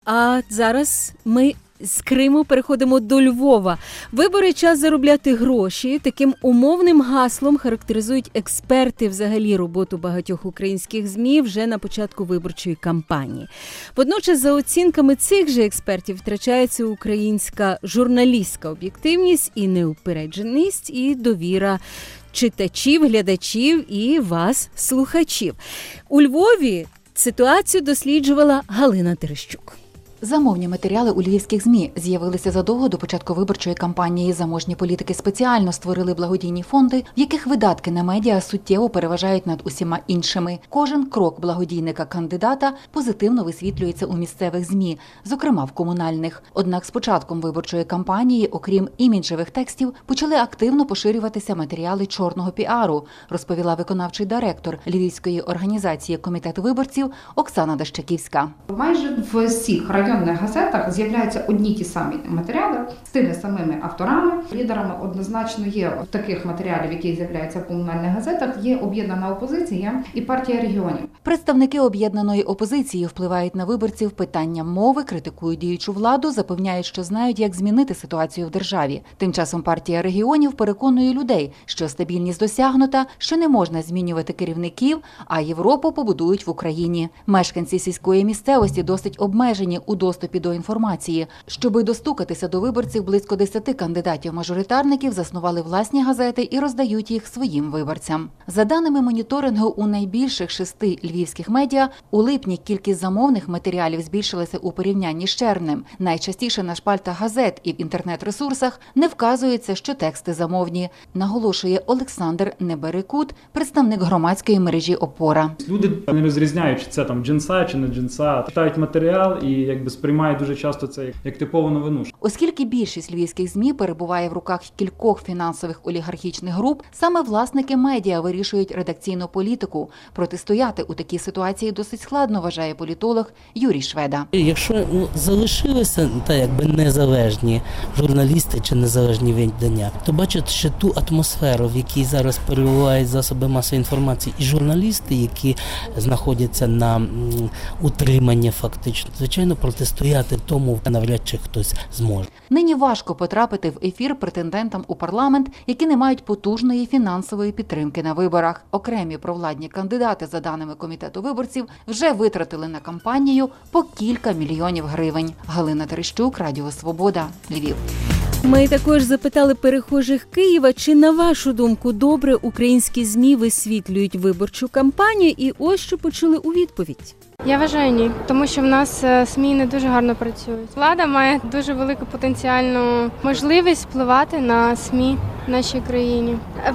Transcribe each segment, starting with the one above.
А зараз ми з Криму переходимо до Львова. Вибори – час заробляти гроші. Таким умовним гаслом характеризують експерти взагалі роботу багатьох українських ЗМІ вже на початку виборчої кампанії. Водночас, за оцінками цих же експертів, втрачається українська журналістська об'єктивність і неупередженість, і довіра читачів, глядачів і вас, слухачів. У Львові ситуацію досліджувала Галина Терещук. Замовні матеріали у львівських ЗМІ з'явилися задовго до початку виборчої кампанії. Заможні політики спеціально створили благодійні фонди, в яких видатки на медіа суттєво переважають над усіма іншими. Кожен крок благодійника-кандидата позитивно висвітлюється у місцевих ЗМІ, зокрема в комунальних. Однак з початком виборчої кампанії, окрім іміджевих текстів, почали активно поширюватися матеріали чорного піару, розповіла виконавчий директор Львівської організації комітету виборців Оксана Дащаківська. Майже в всіх районних газетах з'являються одні ті самі матеріали з тими самими авторами. Лідерами однозначно є таких матеріалів, які з'являються в комунальних газетах, є об'єднана опозиція і партія регіонів. Представники об'єднаної опозиції впливають на виборців питанням мови, критикують діючу владу, запевняють, що знають, як змінити ситуацію в державі. Тим часом партія регіонів переконує людей, що стабільність досягнута, що не можна змінювати керівників, а Європу побудують в Україні. Мешканці сільської місцевості досить обмежені у доступі до інформації. Щоби достукатися до виборців, близько 10 кандидатів-мажоритарників заснували власні газети і роздають їх своїм виборцям. За даними моніторингу у найбільших 6 львівських медіа, у липні кількість замовних матеріалів збільшилася у порівнянні з червнем. Найчастіше на шпальтах газет і в інтернет-ресурсах не вказується, що тексти замовні, наголошує Олександр Неберекут, представник громадської мережі «Опора». Люди не розрізняють, чи це там джинса чи не джинса, читають матеріал і сприймають дуже часто це як типову новину. Оскільки більшість львівських ЗМІ перебуває в руках кількох фінансових олігархічних груп, саме власники медіа вирішують редакційну політику. Протистояти у такій ситуації досить складно, вважає політолог Юрій Шведа. Якщо залишилися незалежні журналісти чи незалежні видання, то бачать, що ту атмосферу, в якій зараз перебувають засоби масової інформації і журналісти, які знаходяться на утриманні фактично, звичайно, протистояти тому навряд чи хтось зможе. Нині важко потрапити в ефір претендентам у парламент, які не мають потужної фінансової підтримки на виборах. Окремі провладні кандидати, за даними комітету виборців, вже витратили на кампанію по кілька мільйонів гривень. Галина Терещук, Радіо Свобода, Львів. Ми також запитали перехожих Києва, чи, на вашу думку, добре українські ЗМІ висвітлюють виборчу кампанію, і ось що почули у відповідь. Я вважаю, ні, тому що в нас СМІ не дуже гарно працюють. Влада має дуже велику потенціальну можливість впливати на СМІ в нашій країні.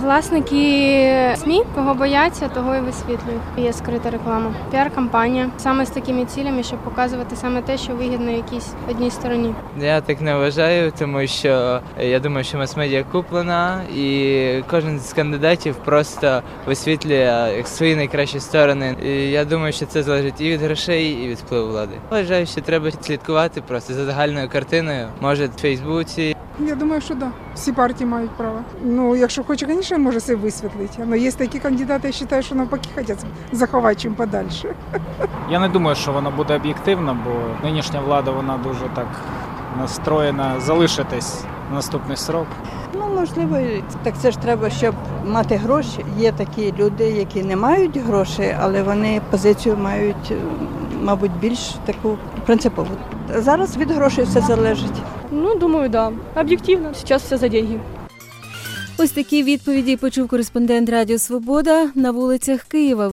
Власники СМІ, кого бояться, того і висвітлюють. Є скрита реклама, піар-кампанія, саме з такими цілями, щоб показувати саме те, що вигідно якійсь одній стороні. Я так не вважаю, тому що я думаю, що мас-медіа куплена, і кожен з кандидатів просто висвітлює свої найкращі сторони. І я думаю, що це залежить і від грошей, і від впливу влади. Вважаю, що треба слідкувати просто за загальною картиною, може в Фейсбуці. Я думаю, що да. Всі партії мають право. Якщо хоче, звісно, може себе висвітлити. Але є такі кандидати, я вважаю, що навпаки хочуть заховати чим подальше. Я не думаю, що воно буде об'єктивно, бо нинішня влада, вона дуже так настроєна залишитись на наступний срок. Можливо, так це ж треба, щоб мати гроші. Є такі люди, які не мають грошей, але вони позицію мають, мабуть, більш таку принципову. Зараз від грошей все залежить. Думаю, да. Об'єктивно. Зараз все за гроші. Ось такі відповіді почув кореспондент Радіо Свобода на вулицях Києва.